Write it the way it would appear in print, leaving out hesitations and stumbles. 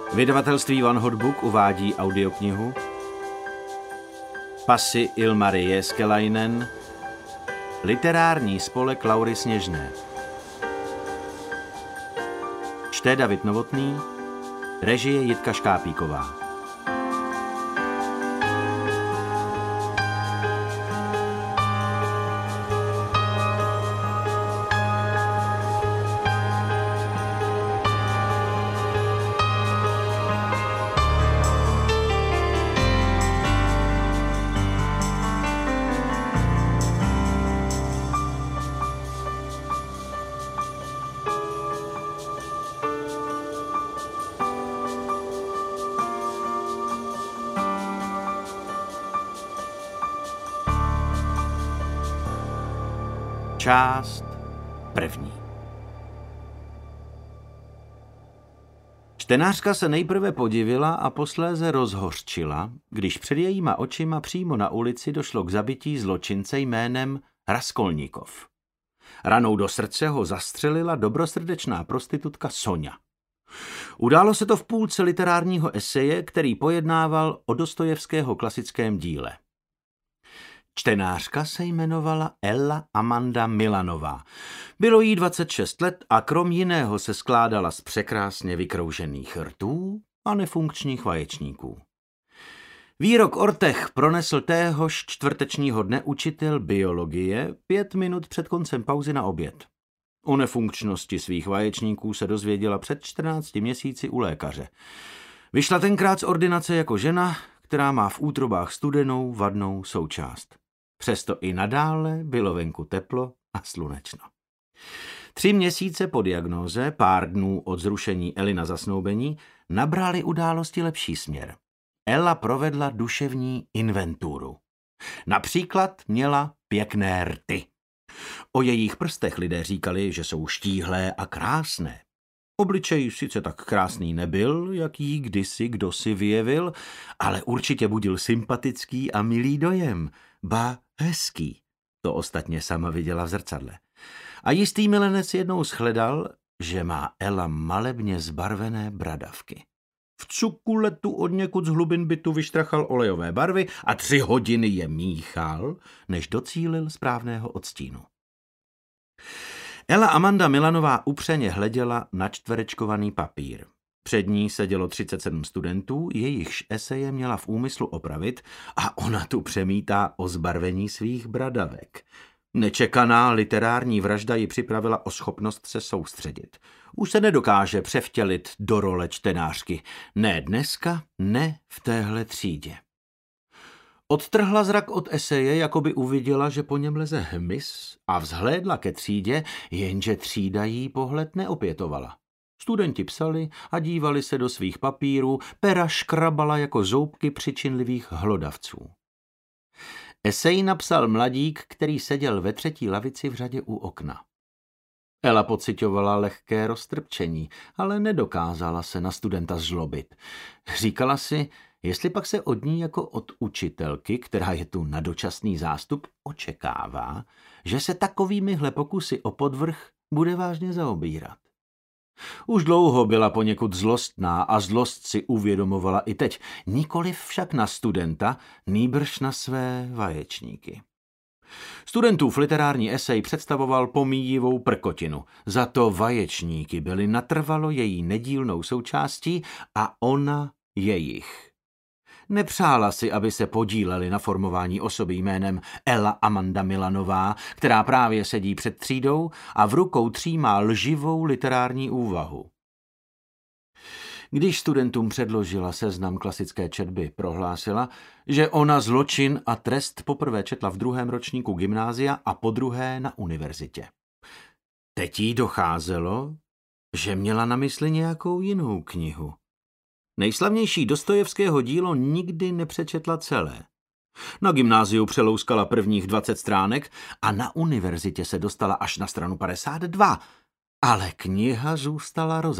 Vydavatelství One Hot Book uvádí audioknihu Passi Ilmari Jääskeläinen, literární spolek Laury Sněžné. Čte David Novotný, režie Jitka Škápíková. Část první. Čtenářka se nejprve podivila a posléze rozhořčila, když před jejíma očima přímo na ulici došlo k zabití zločince jménem Raskolníkov. Ranou do srdce ho zastřelila dobrosrdečná prostitutka Soňa. Událo se to v půlce literárního eseje, který pojednával o Dostojevského klasickém díle. Čtenářka se jmenovala Ella Amanda Milanová. Bylo jí 26 let a krom jiného se skládala z překrásně vykroužených rtů a nefunkčních vaječníků. Výrok Ortech pronesl téhož čtvrtečního dne učitel biologie 5 minut před koncem pauzy na oběd. O nefunkčnosti svých vaječníků se dozvěděla před 14 měsíci u lékaře. Vyšla tenkrát z ordinace jako žena, která má v útrobách studenou vadnou součást. Přesto i nadále bylo venku teplo a slunečno. 3 měsíce po diagnóze, pár dnů od zrušení Ely na zasnoubení, nabraly události lepší směr. Ella provedla duševní inventuru. Například měla pěkné rty. O jejich prstech lidé říkali, že jsou štíhlé a krásné. Obličej sice tak krásný nebyl, jak jí kdysi kdosi vyjevil, ale určitě budil sympatický a milý dojem, ba hezký. To ostatně sama viděla v zrcadle. A jistý milenec jednou shledal, že má Ella malebně zbarvené bradavky. V cukuletu odněkud z hlubin bytu vyštrachal olejové barvy a 3 hodiny je míchal, než docílil správného odstínu. Ella Amanda Milanová upřeně hleděla na čtverečkovaný papír. Před ní sedělo 37 studentů, jejichž eseje měla v úmyslu opravit a ona tu přemítá o zbarvení svých bradavek. Nečekaná literární vražda ji připravila o schopnost se soustředit. Už se nedokáže převtělit do role čtenářky. Ne dneska, ne v téhle třídě. Odtrhla zrak od eseje, jako by uviděla, že po něm leze hmyz a vzhlédla ke třídě, jenže třída jí pohled neopětovala. Studenti psali a dívali se do svých papírů, pera škrabala jako zoubky přičinlivých hlodavců. Esej napsal mladík, který seděl ve 3. lavici v řadě u okna. Ella pociťovala lehké roztrpčení, ale nedokázala se na studenta zlobit. Říkala si, jestli pak se od ní jako od učitelky, která je tu na dočasný zástup, očekává, že se takovýmihle pokusy o podvrh bude vážně zaobírat. Už dlouho byla poněkud zlostná a zlost si uvědomovala i teď, nikoliv však na studenta, nýbrž na své vaječníky. Studentův literární esej představoval pomíjivou prkotinu, za to vaječníky byly natrvalo její nedílnou součástí a ona jejich. Nepřála si, aby se podíleli na formování osoby jménem Ella Amanda Milanová, která právě sedí před třídou a v rukou třímá lživou literární úvahu. Když studentům předložila seznam klasické četby, prohlásila, že ona Zločin a trest poprvé četla v 2. ročníku gymnázia a podruhé na univerzitě. Teď jí docházelo, že měla na mysli nějakou jinou knihu. Nejslavnější Dostojevského dílo nikdy nepřečetla celé. Na gymnáziu přelouskala prvních 20 stránek a na univerzitě se dostala až na stranu 52, ale kniha zůstala rozečtená.